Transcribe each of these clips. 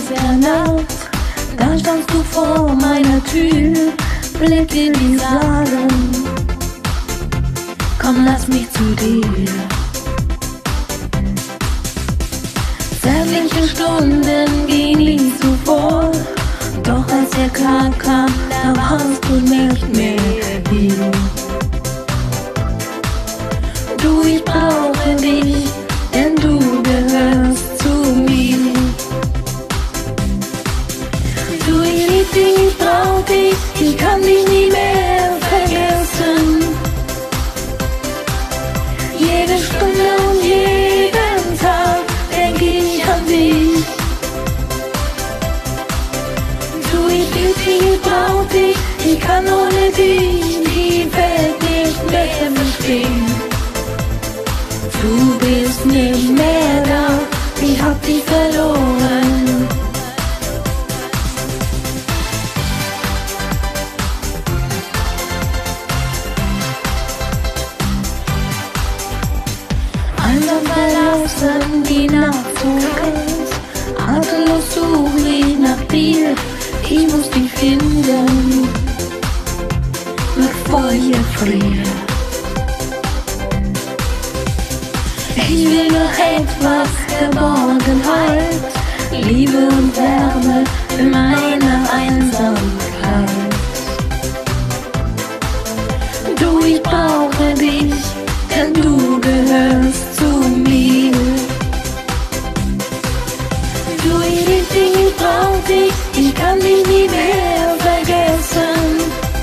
Mitternacht, da standst du vor meiner Tür, Blick in die Augen. Komm, lass mich zu dir. Zärtliche Stunden gehen nie zuvor, doch als der Tag kam, da warst du nicht mehr hier. Du, ich brauche dich, denn du gehörst zu mir. Du, ich lieb dich, ich brauch dich, ich kann dich nie mehr vergessen. Jede Stunde und jeden Tag denk ich an dich. Du, ich lieb dich, ich brauch dich, ich kann ohne dich die Welt nicht mehr verstehen. Du bist nicht mehr da, ich hab dich verloren. Einsam verlassen, die Nacht so kalt, atemlos suche ich nach dir, ich muss dich finden, bevor ich erfriere. Ich will nur etwas Geborgenheit, Liebe und Wärme in meiner Einsamkeit. Du, ich brauche dich, denn du gehörst zu mir. Du, ich lieb dich, ich brauch dich, ich kann dich nie mehr vergessen.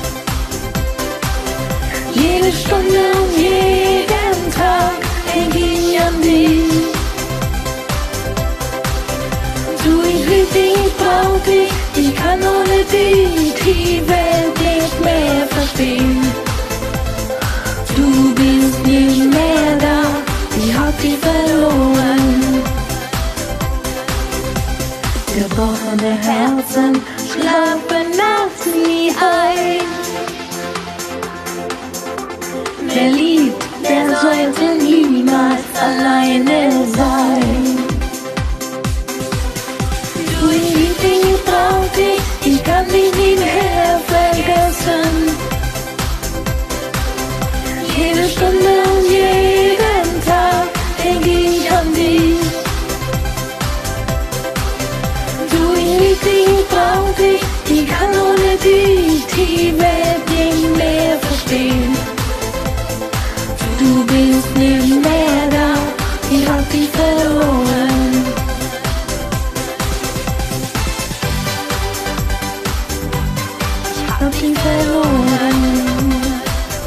Jede Stunde und jeden Tag denk ich an dich. Du, ich lieb dich, ich brauch dich, ich kann ohne dich die Welt nicht mehr verstehen. Du bist nicht mehr da, ich hab dich verloren. Gebrochene Herzen schlafen nachts nie ein. Wer liebt, der sollte niemals alleine sein. Du, ich lieb dich, ich brauch dich, ich kann dich nie mehr vergessen. Jede Stunde und jeden Tag denk ich an dich. Du, ich lieb dich, ich brauch dich, ich kann ohne dich die Welt nicht mehr verstehen. Du bist nicht mehr da, ich hab dich verloren. Ich hab dich verloren.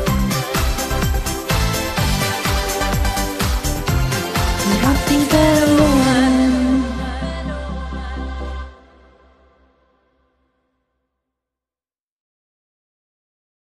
Ich hab dich verloren.